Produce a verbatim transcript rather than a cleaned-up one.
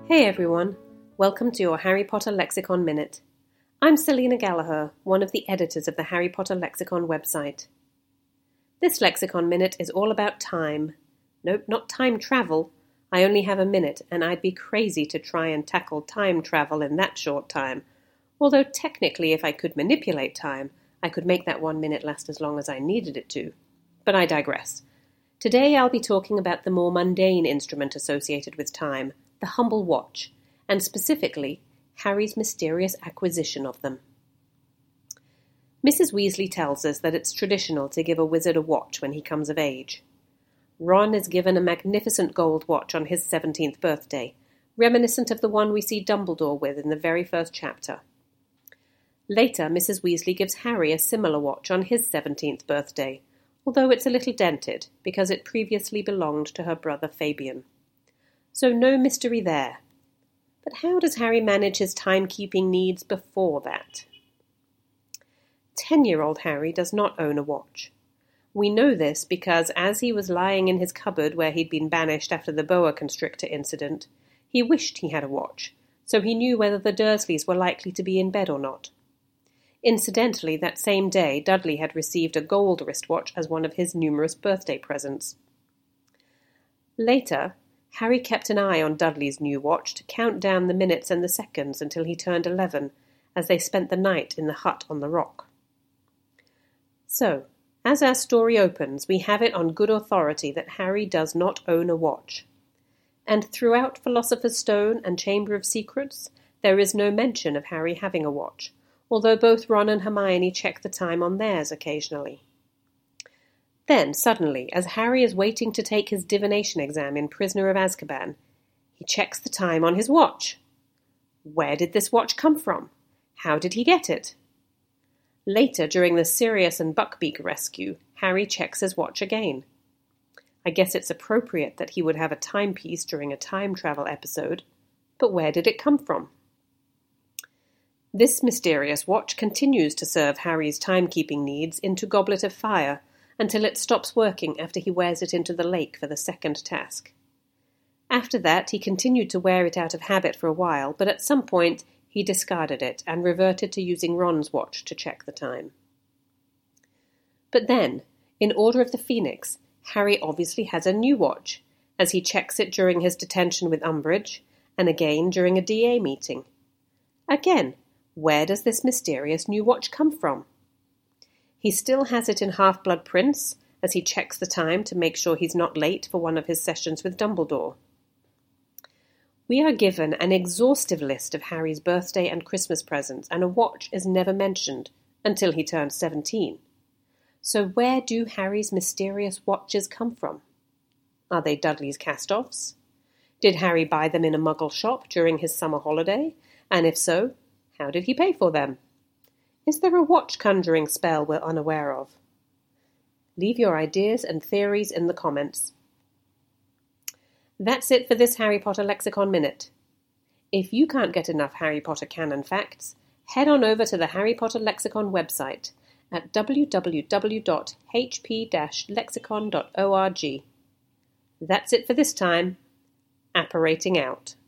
Hey everyone, welcome to your Harry Potter Lexicon Minute. I'm Selena Gallagher, one of the editors of the Harry Potter Lexicon website. This Lexicon Minute is all about time. Nope, not time travel. I only have a minute, and I'd be crazy to try and tackle time travel in that short time. Although technically, if I could manipulate time, I could make that one minute last as long as I needed it to. But I digress. Today I'll be talking about the more mundane instrument associated with time, the humble watch, and specifically, Harry's mysterious acquisition of them. Missus Weasley tells us that it's traditional to give a wizard a watch when he comes of age. Ron is given a magnificent gold watch on his seventeenth birthday, reminiscent of the one we see Dumbledore with in the very first chapter. Later, Missus Weasley gives Harry a similar watch on his seventeenth birthday, although it's a little dented because it previously belonged to her brother Fabian. So no mystery there. But how does Harry manage his timekeeping needs before that? Ten-year-old Harry does not own a watch. We know this because as he was lying in his cupboard where he'd been banished after the boa constrictor incident, he wished he had a watch, so he knew whether the Dursleys were likely to be in bed or not. Incidentally, that same day, Dudley had received a gold wristwatch as one of his numerous birthday presents. Later, Harry kept an eye on Dudley's new watch to count down the minutes and the seconds until he turned eleven, as they spent the night in the hut on the rock. So, as our story opens, we have it on good authority that Harry does not own a watch. And throughout Philosopher's Stone and Chamber of Secrets, there is no mention of Harry having a watch, although both Ron and Hermione check the time on theirs occasionally. Then, suddenly, as Harry is waiting to take his divination exam in Prisoner of Azkaban, he checks the time on his watch. Where did this watch come from? How did he get it? Later, during the Sirius and Buckbeak rescue, Harry checks his watch again. I guess it's appropriate that he would have a timepiece during a time travel episode, but where did it come from? This mysterious watch continues to serve Harry's timekeeping needs into Goblet of Fire until it stops working after he wears it into the lake for the second task. After that, he continued to wear it out of habit for a while, but at some point he discarded it and reverted to using Ron's watch to check the time. But then, in Order of the Phoenix, Harry obviously has a new watch, as he checks it during his detention with Umbridge, and again during a D A meeting. Again, where does this mysterious new watch come from? He still has it in Half-Blood Prince, as he checks the time to make sure he's not late for one of his sessions with Dumbledore. We are given an exhaustive list of Harry's birthday and Christmas presents, and a watch is never mentioned until he turns seventeen. So where do Harry's mysterious watches come from? Are they Dudley's cast-offs? Did Harry buy them in a Muggle shop during his summer holiday? And if so, how did he pay for them? Is there a watch-conjuring spell we're unaware of? Leave your ideas and theories in the comments. That's it for this Harry Potter Lexicon Minute. If you can't get enough Harry Potter canon facts, head on over to the Harry Potter Lexicon website at w w w dot h p dash lexicon dot org. That's it for this time. Apparating out.